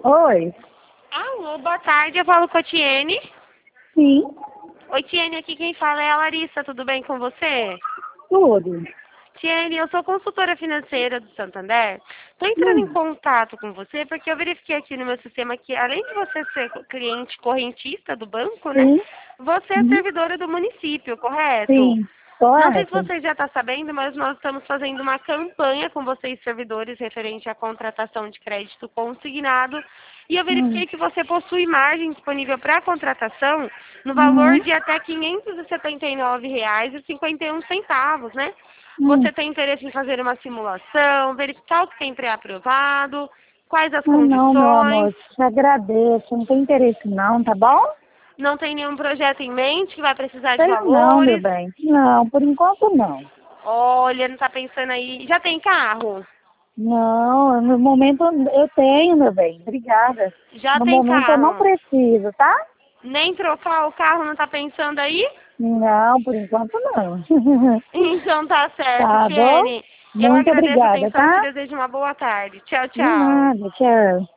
Oi. Alô, boa tarde, eu falo com a Tiene. Sim, Oi, Tiene, aqui quem fala é a Larissa, tudo bem com você? tudo. Tiene, eu sou consultora financeira do Santander. Estou entrando em Hum, contato com você porque eu verifiquei aqui no meu sistema que, além de você ser cliente correntista do banco, né? sim, Você é uhum, servidora do município, correto? sim, Não sei se correto. você já está sabendo, mas nós estamos fazendo uma campanha com vocês, servidores, referente à contratação de crédito consignado. E eu Hum, verifiquei que você possui margem disponível para contratação no valor uhum, de até R$ 579,51, né? hum. Você tem interesse em fazer uma simulação, verificar o que tem pré-aprovado, quais as Ah, não, meu condições? amor, te agradeço. Não tem interesse não, tá bom? Não tem nenhum projeto em mente que vai precisar de Tenho não, meu valores? bem. Não, por enquanto não. Olha, não está pensando aí. Já tem carro? Não, no momento eu tenho, meu bem. Obrigada. Já No tem momento eu não carro. preciso, tá? Nem trocar o carro não tá pensando aí? Não, por enquanto não. Então tá certo, Tá bom? Tiene. Eu Muito agradeço a obrigada, atenção e te tá? desejo uma boa tarde. Tchau, De tchau. nada, tchau.